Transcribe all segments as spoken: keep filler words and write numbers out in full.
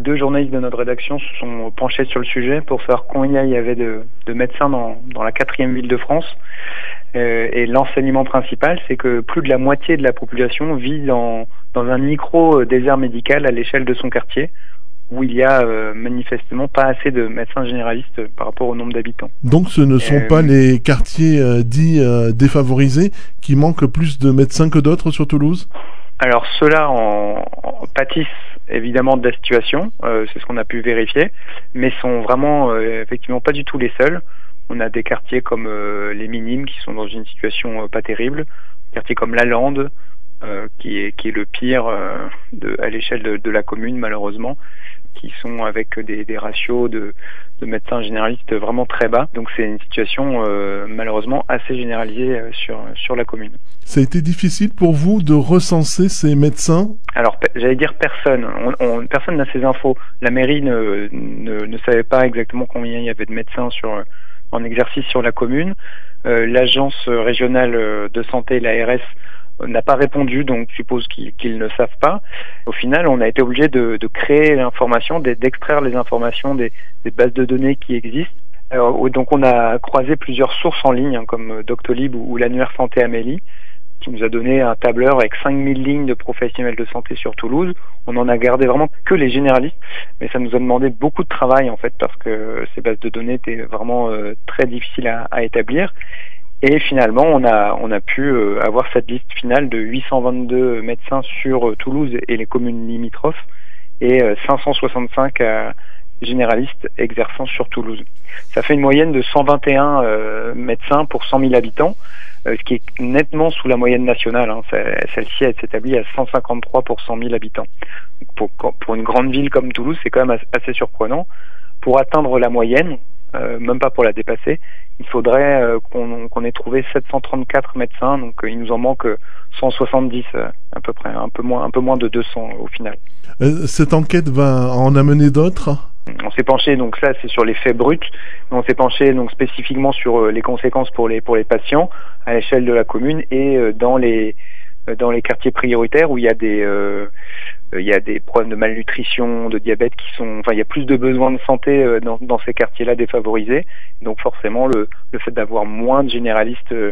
deux journalistes de notre rédaction se sont penchés sur le sujet pour savoir combien il y avait de, de médecins dans, dans la quatrième ville de France. Euh, et l'enseignement principal, c'est que plus de la moitié de la population vit dans, dans un micro-désert médical à l'échelle de son quartier, où il y a euh, manifestement pas assez de médecins généralistes par rapport au nombre d'habitants. Donc ce ne sont euh, pas les quartiers euh, dits euh, défavorisés qui manquent plus de médecins que d'autres sur Toulouse ? Alors ceux-là en, en pâtissent évidemment de la situation, euh, c'est ce qu'on a pu vérifier, mais sont vraiment euh, effectivement pas du tout les seuls. On a des quartiers comme euh, les Minimes qui sont dans une situation euh, pas terrible, des quartiers comme la Lande euh, qui est qui est le pire euh, de, à l'échelle de, de la commune malheureusement, qui sont avec des, des ratios de, de médecins généralistes vraiment très bas. Donc c'est une situation euh, malheureusement assez généralisée euh, sur sur la commune. Ça a été difficile pour vous de recenser ces médecins ? Alors j'allais dire personne. On, on, personne n'a ces infos. La mairie ne, ne, ne savait pas exactement combien il y avait de médecins sur en exercice sur la commune. Euh, l'agence régionale de santé, l'A R S, n'a pas répondu, donc je suppose qu'ils, qu'ils ne savent pas. Au final, on a été obligé de, de créer l'information, d'extraire les informations des, des bases de données qui existent. Alors, donc on a croisé plusieurs sources en ligne, hein, comme Doctolib ou, ou l'annuaire Santé Amélie, qui nous a donné un tableur avec cinq mille lignes de professionnels de santé sur Toulouse. On en a gardé vraiment que les généralistes, mais ça nous a demandé beaucoup de travail en fait, parce que ces bases de données étaient vraiment euh, très difficiles à, à établir. Et finalement, on a on a pu euh, avoir cette liste finale de huit cent vingt-deux médecins sur euh, Toulouse et les communes limitrophes, et euh, cinq cent soixante-cinq euh, généralistes exerçant sur Toulouse. Ça fait une moyenne de cent vingt et un euh, médecins pour cent mille habitants, euh, ce qui est nettement sous la moyenne nationale. Hein. Celle-ci, elle s'établit à cent cinquante-trois pour cent mille habitants. Donc pour, pour une grande ville comme Toulouse, c'est quand même assez surprenant. Pour atteindre la moyenne, euh, même pas pour la dépasser, il faudrait euh, qu'on, qu'on ait trouvé sept cent trente-quatre médecins, donc euh, il nous en manque cent soixante-dix euh, à peu près, un peu moins, un peu moins de deux cents au final. Euh, cette enquête va en amener d'autres ? On s'est penché, donc ça c'est sur les faits bruts, on s'est penché donc spécifiquement sur euh, les conséquences pour les pour les patients à l'échelle de la commune et euh, dans les euh, dans les quartiers prioritaires où il y a des euh, il y a des problèmes de malnutrition, de diabète qui sont, enfin il y a plus de besoins de santé euh, dans dans ces quartiers-là défavorisés. Donc forcément le le fait d'avoir moins de généralistes euh,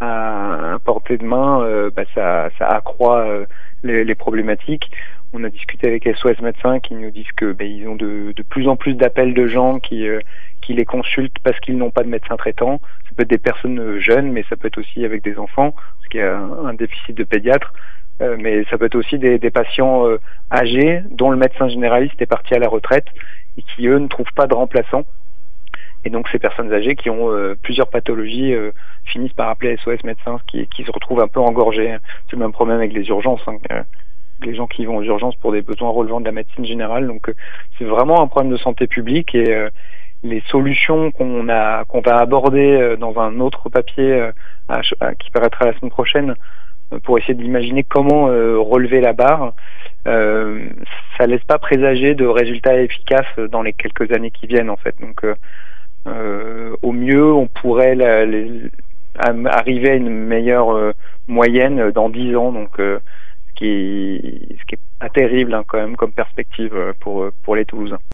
à, à portée de main, euh, bah ça ça accroît euh, les, les problématiques. On a discuté avec S O S Médecins qui nous disent que ben, ils ont de, de plus en plus d'appels de gens qui euh, qui les consultent parce qu'ils n'ont pas de médecin traitant. Ça peut être des personnes jeunes, mais ça peut être aussi avec des enfants, parce qu'il y a un, un déficit de pédiatres. Euh, mais ça peut être aussi des, des patients euh, âgés dont le médecin généraliste est parti à la retraite et qui eux ne trouvent pas de remplaçant. Et donc ces personnes âgées qui ont euh, plusieurs pathologies euh, finissent par appeler S O S Médecins, qui, qui se retrouvent un peu engorgés. C'est le même problème avec les urgences. Hein. Les gens qui vont aux urgences pour des besoins relevant de la médecine générale. Donc euh, c'est vraiment un problème de santé publique et euh, les solutions qu'on a qu'on va aborder euh, dans un autre papier euh, à, à, qui paraîtra la semaine prochaine euh, pour essayer d'imaginer comment euh, relever la barre, euh, ça laisse pas présager de résultats efficaces dans les quelques années qui viennent en fait. Donc euh, euh, au mieux on pourrait la, les, arriver à une meilleure euh, moyenne dans dix ans. Donc euh, ce qui, ce qui est pas terrible hein, quand même comme perspective pour, pour les Toulousains.